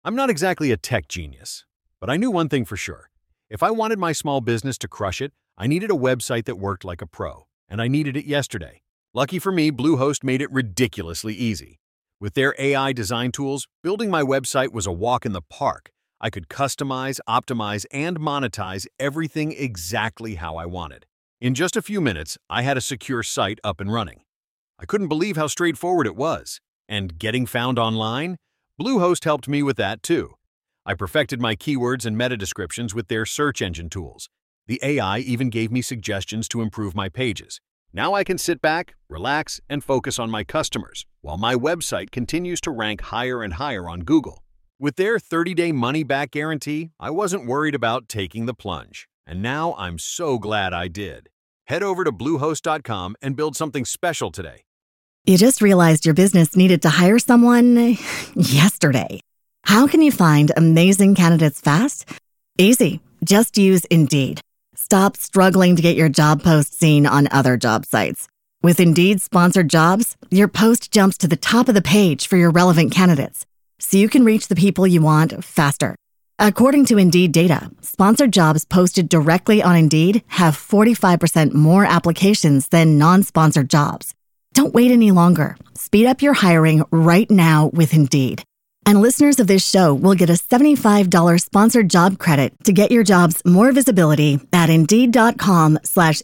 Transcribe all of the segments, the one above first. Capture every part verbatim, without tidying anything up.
I'm not exactly a tech genius, but I knew one thing for sure. If I wanted my small business to crush it, I needed a website that worked like a pro, and I needed it yesterday. Lucky for me, Bluehost made it ridiculously easy. With their A I design tools, building my website was a walk in the park. I could customize, optimize, and monetize everything exactly how I wanted. In just a few minutes, I had a secure site up and running. I couldn't believe how straightforward it was. And getting found online? Bluehost helped me with that too. I perfected my keywords and meta descriptions with their search engine tools. The A I even gave me suggestions to improve my pages. Now I can sit back, relax, and focus on my customers, while my website continues to rank higher and higher on Google. With their thirty-day money-back guarantee, I wasn't worried about taking the plunge. And now I'm so glad I did. Head over to Bluehost dot com and build something special today. You just realized your business needed to hire someone yesterday. How can you find amazing candidates fast? Easy. Just use Indeed. Stop struggling to get your job post seen on other job sites. With Indeed sponsored jobs, your post jumps to the top of the page for your relevant candidates, so you can reach the people you want faster. According to Indeed data, sponsored jobs posted directly on Indeed have forty-five percent more applications than non-sponsored jobs. Don't wait any longer. Speed up your hiring right now with Indeed. And listeners of this show will get a seventy-five dollars sponsored job credit to get your jobs more visibility at Indeed.com slash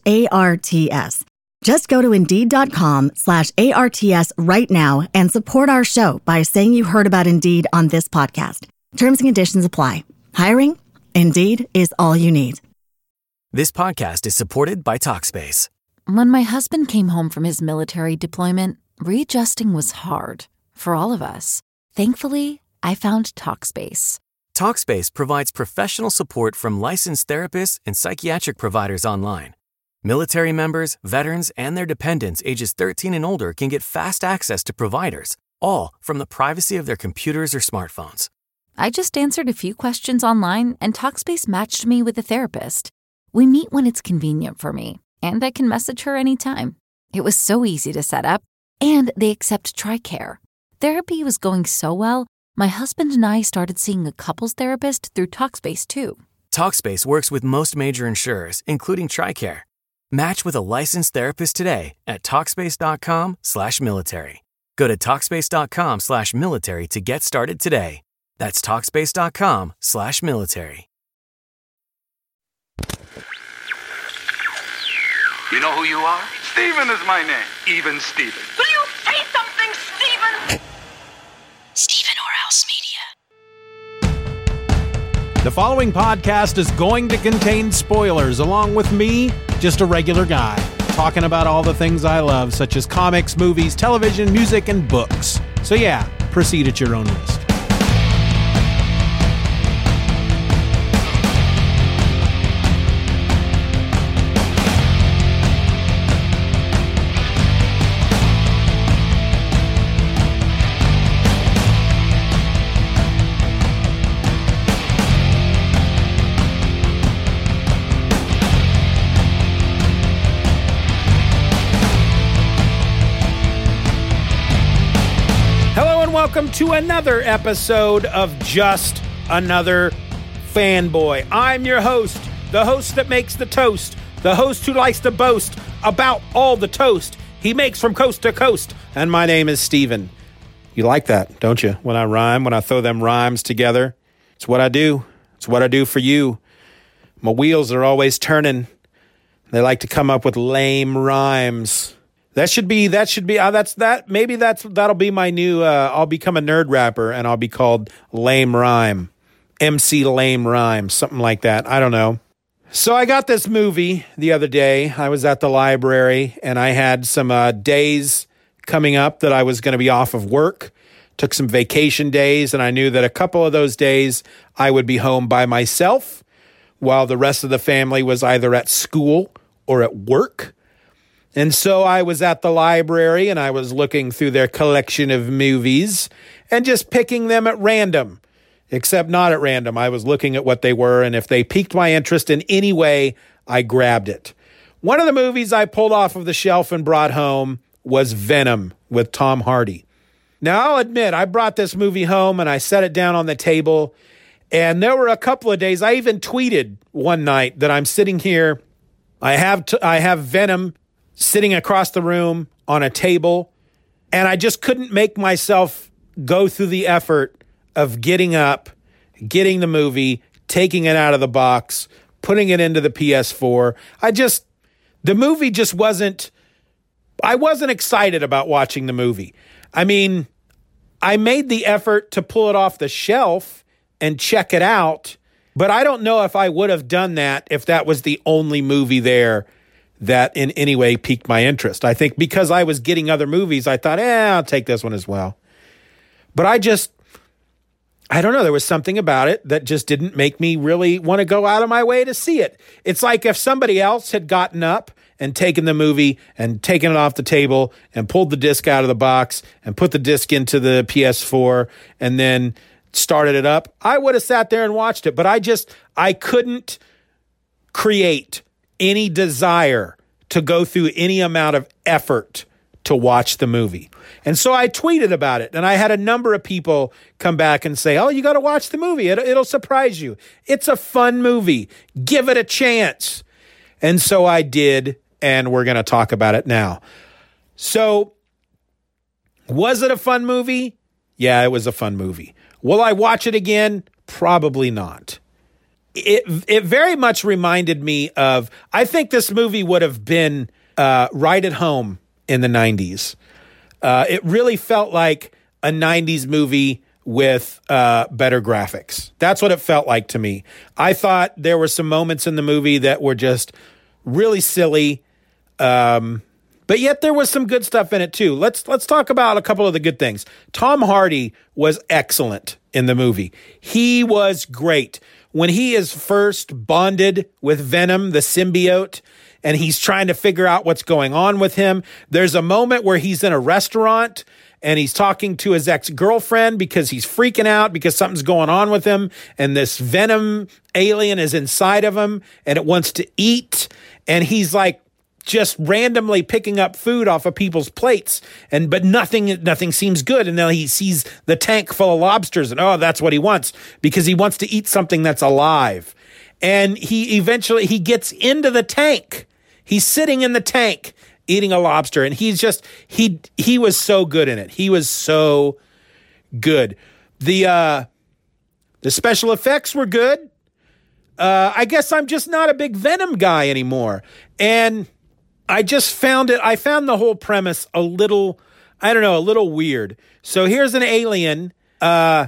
ARTS. Just go to Indeed.com slash ARTS right now and support our show by saying you heard about Indeed on this podcast. Terms and conditions apply. Hiring? Indeed is all you need. This podcast is supported by Talkspace. When my husband came home from his military deployment, readjusting was hard for all of us. Thankfully, I found Talkspace. Talkspace provides professional support from licensed therapists and psychiatric providers online. Military members, veterans, and their dependents ages thirteen and older can get fast access to providers, all from the privacy of their computers or smartphones. I just answered a few questions online, and Talkspace matched me with a therapist. We meet when it's convenient for me, and I can message her anytime. It was so easy to set up, and they accept TRICARE. Therapy was going so well, my husband and I started seeing a couples therapist through Talkspace too. Talkspace works with most major insurers, including TRICARE. Match with a licensed therapist today at Talkspace.com slash military. Go to Talkspace.com slash military to get started today. That's Talkspace.com slash military. You know who you are? Steven is my name. Even Steven. Will you say something, Steven? Steven Orhouse Media. The following podcast is going to contain spoilers, along with me, just a regular guy, talking about all the things I love, such as comics, movies, television, music, and books. So yeah, proceed at your own risk. Welcome to another episode of Just Another Fanboy. I'm your host, the host that makes the toast, the host who likes to boast about all the toast he makes from coast to coast, and my name is Steven. You like that, don't you? When I rhyme, when I throw them rhymes together, it's what I do. It's what I do for you. My wheels are always turning. They like to come up with lame rhymes. That should be, that should be, uh, that's that, maybe that's, that'll be my new, uh, I'll become a nerd rapper and I'll be called Lame Rhyme, M C Lame Rhyme, something like that. I don't know. So I got this movie the other day. I was at the library and I had some uh, days coming up that I was going to be off of work, took some vacation days, and I knew that a couple of those days I would be home by myself while the rest of the family was either at school or at work. And so I was at the library and I was looking through their collection of movies and just picking them at random, except not at random. I was looking at what they were, and if they piqued my interest in any way, I grabbed it. One of the movies I pulled off of the shelf and brought home was Venom with Tom Hardy. Now, I'll admit, I brought this movie home and I set it down on the table. And there were a couple of days, I even tweeted one night that I'm sitting here. I have t- I have Venom sitting across the room on a table. And I just couldn't make myself go through the effort of getting up, getting the movie, taking it out of the box, putting it into the P S four. I just, the movie just wasn't, I wasn't excited about watching the movie. I mean, I made the effort to pull it off the shelf and check it out, but I don't know if I would have done that if that was the only movie there that in any way piqued my interest. I think because I was getting other movies, I thought, eh, I'll take this one as well. But I just, I don't know, there was something about it that just didn't make me really want to go out of my way to see it. It's like if somebody else had gotten up and taken the movie and taken it off the table and pulled the disc out of the box and put the disc into the P S four and then started it up, I would have sat there and watched it. But I just, I couldn't create any desire to go through any amount of effort to watch the movie. And so I tweeted about it, and I had a number of people come back and say, oh, you got to watch the movie. It, it'll surprise you. It's a fun movie. Give it a chance. And so I did, and we're going to talk about it now. So, was it a fun movie? Yeah, it was a fun movie. Will I watch it again? Probably not. It it very much reminded me of, I think this movie would have been uh, right at home in the nineties. Uh, it really felt like a nineties movie with uh, better graphics. That's what it felt like to me. I thought there were some moments in the movie that were just really silly, um, but yet there was some good stuff in it too. Let's let's talk about a couple of the good things. Tom Hardy was excellent in the movie. He was great. When he is first bonded with Venom, the symbiote, and he's trying to figure out what's going on with him, there's a moment where he's in a restaurant and he's talking to his ex-girlfriend because he's freaking out because something's going on with him, and this Venom alien is inside of him and it wants to eat, and he's like just randomly picking up food off of people's plates, and but nothing nothing seems good. And then he sees the tank full of lobsters, and oh, that's what he wants, because he wants to eat something that's alive. And he eventually he gets into the tank. He's sitting in the tank eating a lobster, and he's just he he was so good in it. He was so good. The uh, the special effects were good. Uh, I guess I'm just not a big Venom guy anymore, and I just found it, I found the whole premise a little, I don't know, a little weird. So here's an alien uh,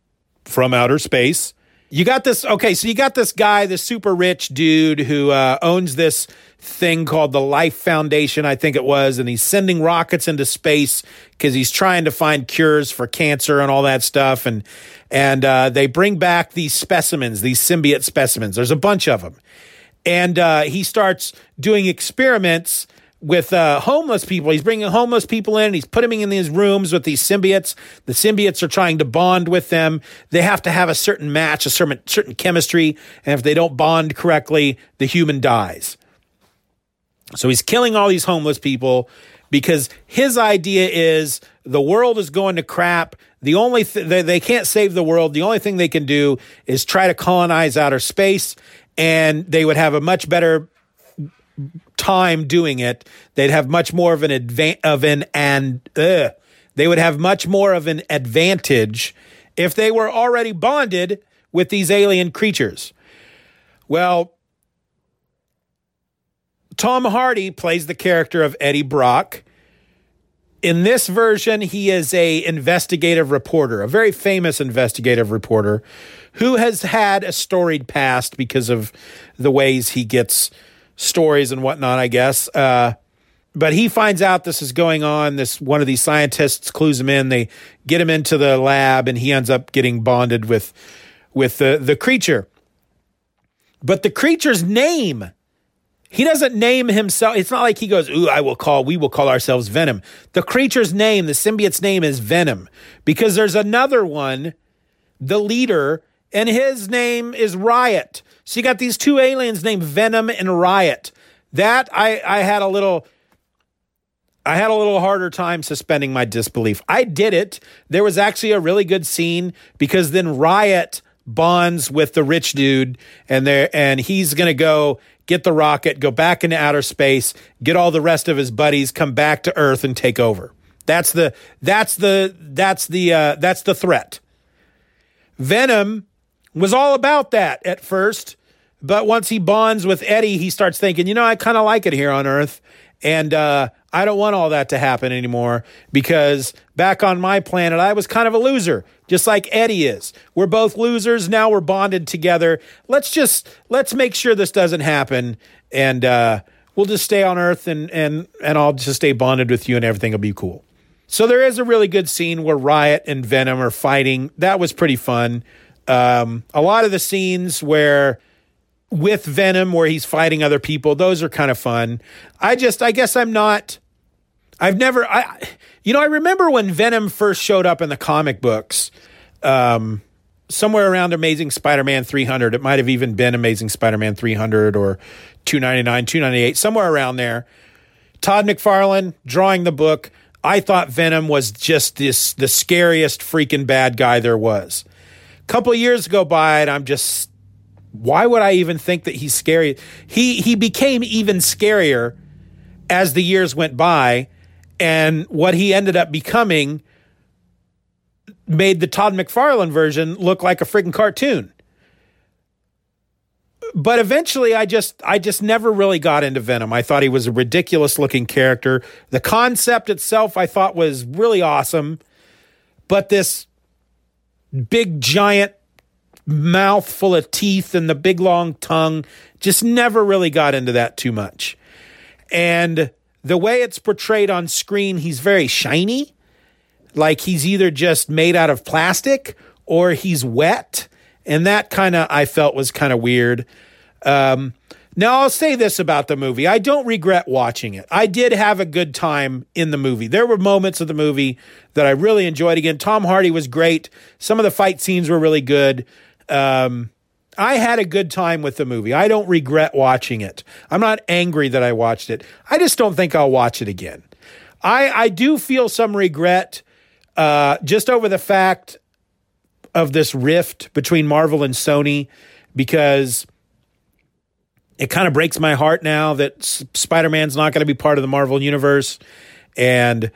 from outer space. You got this, okay, so you got this guy, this super rich dude who uh, owns this thing called the Life Foundation, I think it was, and he's sending rockets into space because he's trying to find cures for cancer and all that stuff. And, and uh, they bring back these specimens, these symbiote specimens. There's a bunch of them. And uh, he starts doing experiments with uh, homeless people. He's bringing homeless people in. He's putting them in these rooms with these symbiotes. The symbiotes are trying to bond with them. They have to have a certain match, a certain, certain chemistry. And if they don't bond correctly, the human dies. So he's killing all these homeless people because his idea is the world is going to crap. The only th- they, they can't save the world. The only thing they can do is try to colonize outer space. And they would have a much better time doing it. They'd have much more of an advan- of an and uh, they would have much more of an advantage if they were already bonded with these alien creatures. Well, Tom Hardy plays the character of Eddie Brock. In this version, he is a investigative reporter, a very famous investigative reporter who has had a storied past because of the ways he gets stories and whatnot, I guess. Uh, but he finds out this is going on. This one of these scientists clues him in. They get him into the lab, and he ends up getting bonded with with the, the creature. But the creature's name, he doesn't name himself. It's not like he goes, ooh, I will call, we will call ourselves Venom. The creature's name, the symbiote's name is Venom, because there's another one, the leader, and his name is Riot. So you got these two aliens named Venom and Riot. That I, I had a little, I had a little harder time suspending my disbelief. I did it. There was actually a really good scene because then Riot bonds with the rich dude and there, and he's going to go get the rocket, go back into outer space, get all the rest of his buddies, come back to Earth and take over. That's the, that's the, that's the, uh, that's the threat. Venom was all about that at first, but once he bonds with Eddie, he starts thinking, you know, I kind of like it here on Earth. And uh, I don't want all that to happen anymore because back on my planet, I was kind of a loser, just like Eddie is. We're both losers. Now we're bonded together. Let's just let's make sure this doesn't happen. And uh, we'll just stay on Earth and, and, and I'll just stay bonded with you and everything will be cool. So there is a really good scene where Riot and Venom are fighting. That was pretty fun. Um, a lot of the scenes where with Venom where he's fighting other people, those are kind of fun. I just, I guess I'm not, I've never, I, you know, I remember when Venom first showed up in the comic books, um, somewhere around Amazing Spider-Man three hundred. It might have even been Amazing Spider-Man three hundred or two ninety-nine, two ninety-eight, somewhere around there. Todd McFarlane drawing the book. I thought Venom was just this, the scariest freaking bad guy there was. A couple years go by and I'm just, why would I even think that he's scary? He he became even scarier as the years went by, and what he ended up becoming made the Todd McFarlane version look like a freaking cartoon. But eventually I just I just never really got into Venom. I thought he was a ridiculous looking character. The concept itself I thought was really awesome, but this big giant mouth full of teeth and the big long tongue, just never really got into that too much. And the way it's portrayed on screen, he's very shiny, like he's either just made out of plastic or he's wet. And that kind of, I felt was kind of weird. Um, now I'll say this about the movie. I don't regret watching it. I did have a good time in the movie. There were moments of the movie that I really enjoyed. Again, Tom Hardy was great. Some of the fight scenes were really good. Um, I had a good time with the movie. I don't regret watching it. I'm not angry that I watched it. I just don't think I'll watch it again. I, I do feel some regret, uh, just over the fact of this rift between Marvel and Sony, because it kind of breaks my heart now that S- Spider-Man's not going to be part of the Marvel universe. And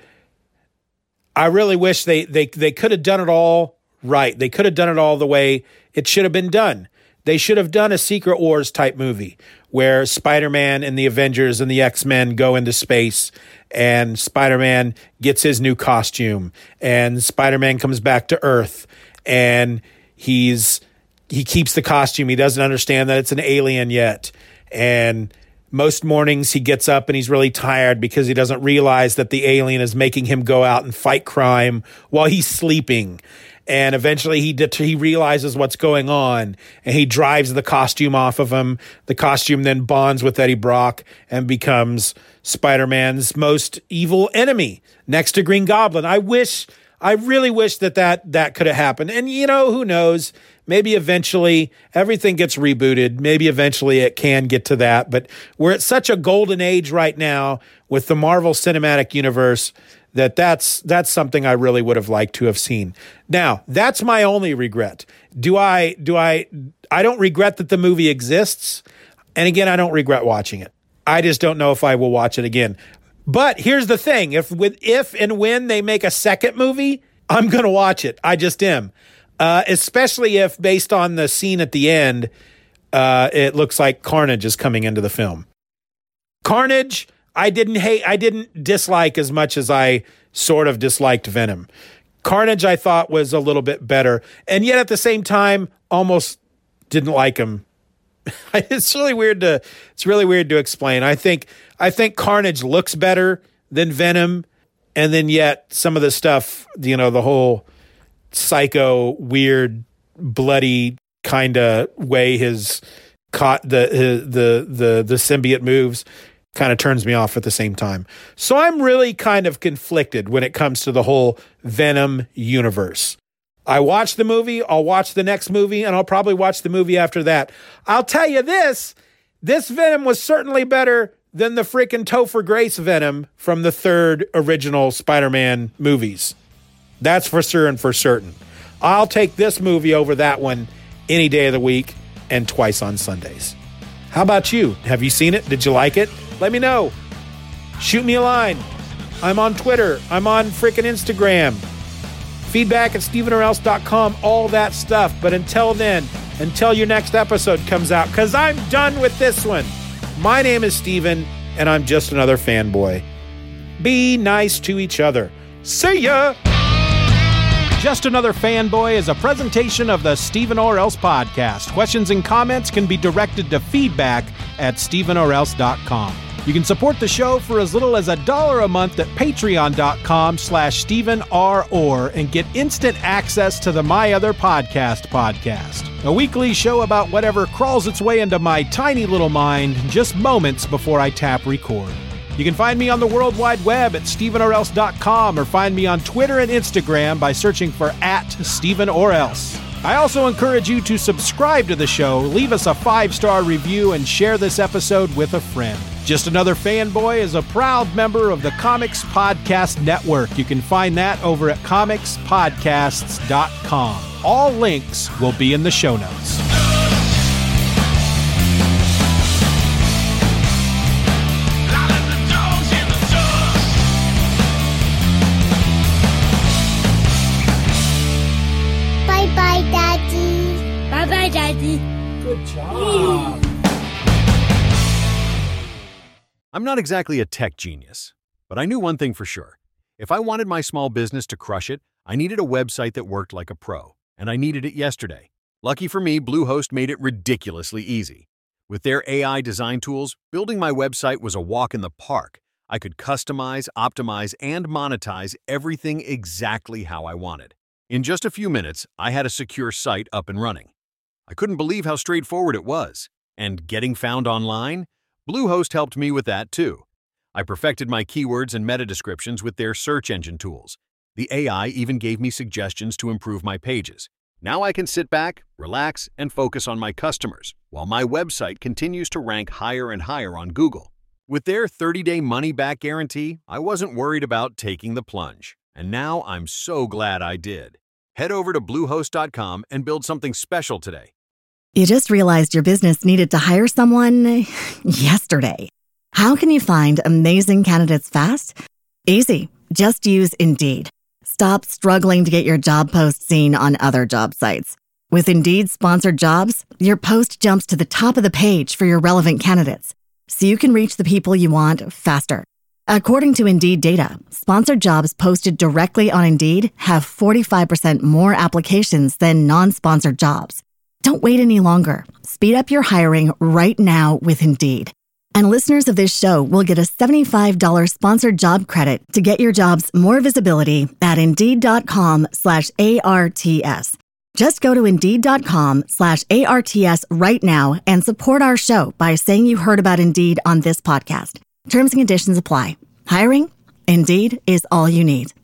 I really wish they, they, they could have done it all right. They could have done it all the way it should have been done. They should have done a Secret Wars type movie where Spider-Man and the Avengers and the X-Men go into space and Spider-Man gets his new costume and Spider-Man comes back to Earth and he's he keeps the costume. He doesn't understand that it's an alien yet. And most mornings he gets up and he's really tired because he doesn't realize that the alien is making him go out and fight crime while he's sleeping. And eventually he det- he realizes what's going on and he drives the costume off of him. The costume then bonds with Eddie Brock and becomes Spider-Man's most evil enemy next to Green Goblin. I wish, I really wish that that, that could have happened. And you know, who knows? Maybe eventually everything gets rebooted. Maybe eventually it can get to that. But we're at such a golden age right now with the Marvel Cinematic Universe that that's that's something I really would have liked to have seen. Now, that's my only regret. Do I do I I don't regret that the movie exists. And again, I don't regret watching it. I just don't know if I will watch it again. But here's the thing, if with if and when they make a second movie, I'm going to watch it. I just am. Uh, especially if based on the scene at the end, uh, it looks like Carnage is coming into the film. Carnage, I didn't hate, I didn't dislike as much as I sort of disliked Venom. Carnage, I thought was a little bit better, and yet at the same time, almost didn't like him. It's really weird to, it's really weird to explain. I think, I think Carnage looks better than Venom, and then yet some of the stuff, you know, the whole psycho, weird, bloody kind of way his caught the his, the the the symbiote moves kind of turns me off at the same time. So I'm really kind of conflicted when it comes to the whole Venom universe. I watch the movie, I'll watch the next movie, and I'll probably watch the movie after that. I'll tell you this, this Venom was certainly better than the freaking Topher Grace Venom from the third original Spider-Man movies. That's for sure and for certain. I'll take this movie over that one any day of the week and twice on Sundays. How about you? Have you seen it? Did you like it? Let me know. Shoot me a line. I'm on Twitter. I'm on freaking Instagram. Feedback at Stephen or else dot com, all that stuff. But until then, until your next episode comes out, because I'm done with this one. My name is Stephen, and I'm just another fanboy. Be nice to each other. See ya! Just Another Fanboy is a presentation of the Stephen or Else podcast. Questions and comments can be directed to feedback at Stephen or else dot com. You can support the show for as little as a dollar a month at patreon.com slash Stephen R. Orr and get instant access to the My Other Podcast podcast, a weekly show about whatever crawls its way into my tiny little mind just moments before I tap record. You can find me on the World Wide Web at Stephen or else dot com or find me on Twitter and Instagram by searching for at Stephen or Else. I also encourage you to subscribe to the show, leave us a five-star review, and share this episode with a friend. Just Another Fanboy is a proud member of the Comics Podcast Network. You can find that over at comics podcasts dot com. All links will be in the show notes. Bye-bye, Daddy. Bye-bye, Daddy. Good job. I'm not exactly a tech genius, but I knew one thing for sure. If I wanted my small business to crush it, I needed a website that worked like a pro, and I needed it yesterday. Lucky for me, Bluehost made it ridiculously easy. With their A I design tools, building my website was a walk in the park. I could customize, optimize, and monetize everything exactly how I wanted. In just a few minutes, I had a secure site up and running. I couldn't believe how straightforward it was. And getting found online? Bluehost helped me with that too. I perfected my keywords and meta descriptions with their search engine tools. The A I even gave me suggestions to improve my pages. Now I can sit back, relax, and focus on my customers, while my website continues to rank higher and higher on Google. With their thirty-day money-back guarantee, I wasn't worried about taking the plunge. And now I'm so glad I did. Head over to bluehost dot com and build something special today. You just realized your business needed to hire someone yesterday. How can you find amazing candidates fast? Easy. Just use Indeed. Stop struggling to get your job post seen on other job sites. With Indeed sponsored jobs, your post jumps to the top of the page for your relevant candidates, so you can reach the people you want faster. According to Indeed data, sponsored jobs posted directly on Indeed have forty-five percent more applications than non-sponsored jobs. Don't wait any longer. Speed up your hiring right now with Indeed. And listeners of this show will get a seventy-five dollars sponsored job credit to get your jobs more visibility at Indeed.com slash ARTS. Just go to Indeed.com slash ARTS right now and support our show by saying you heard about Indeed on this podcast. Terms and conditions apply. Hiring? Indeed is all you need.